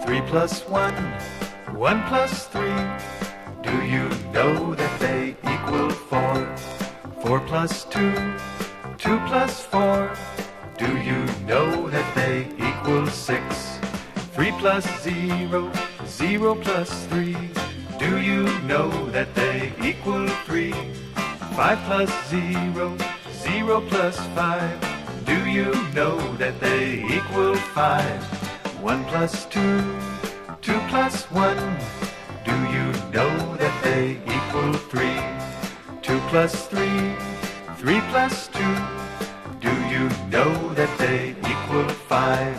3 plus 1, 1 plus 3. Do you know that they equal 4? 4 plus 2, 2 plus 4. Do you know that they equal 6? 3 plus 0, 0 plus 3. Do you know that they equal 3? 5 plus 0, 0 plus 5. Do you know that they equal 5? 1 plus 2, 2 plus 1. Do you know that they equal 3? 2 plus 3, 3 plus 2. Do you know that they equal 5?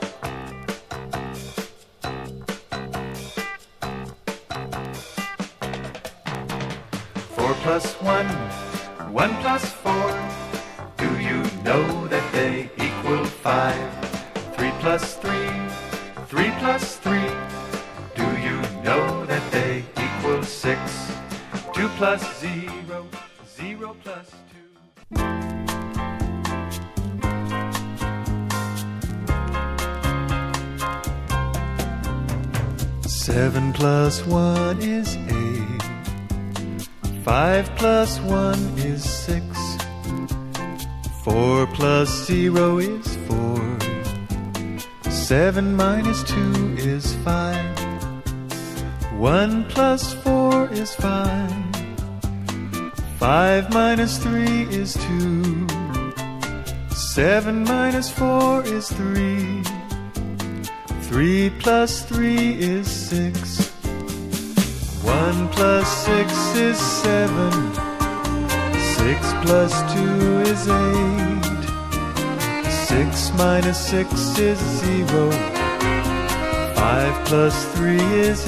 Four plus 1, 1 plus 4. Do you know that they equal 5? 3 plus 3, 3 plus 3. Do you know that they equal 6? 2 plus 0, 0 plus 2. 7 plus 1 is 8. 5 plus 1 is 6. 4 plus 0 is 4. 7 minus 2 is 5. 1 plus 4 is 5. 5 minus 3 is 2. 7 minus 4 is 3. 3 plus 3 is 6. 1 plus 6 is 7. 6 plus 2 is 8. 6 minus 6 is 0. 5 plus 3 is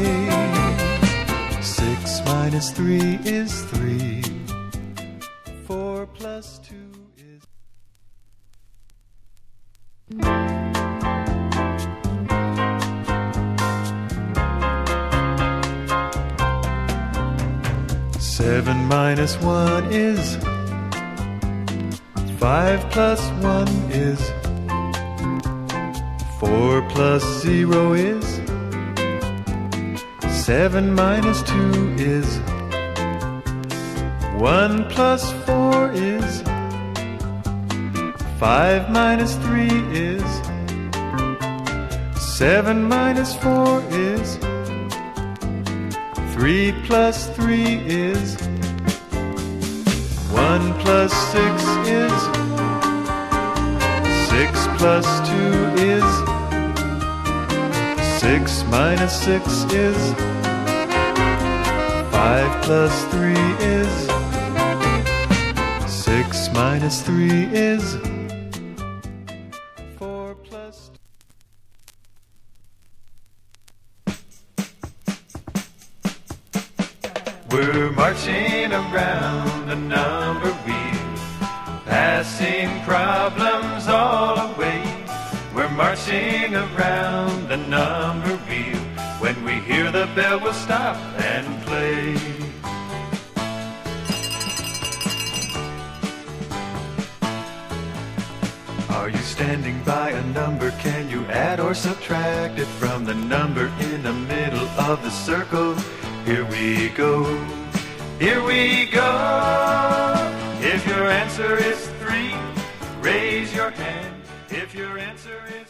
8. 6 minus 3 is 3. 4 plus 2 is... Seven minus 1 is 5 plus 1 is 4 plus 0 is 7 minus 2 is 1 plus 4 is 5 minus 3 is 7 minus 4 is 3 plus 3 is 1 plus 6 is 6 plus 2 is 6 minus 6 is 5 plus 3 is 6 minus 3 is 4 plus 2. We're marching around a number wheel, passing problems all away. We're marching around the number wheel. When we hear the bell, we'll stop and play. Are you standing by a number? Can you add or subtract it from the number in the middle of the circle? Here we go. Here we go. If your answer is 3, raise your hand. If your answer is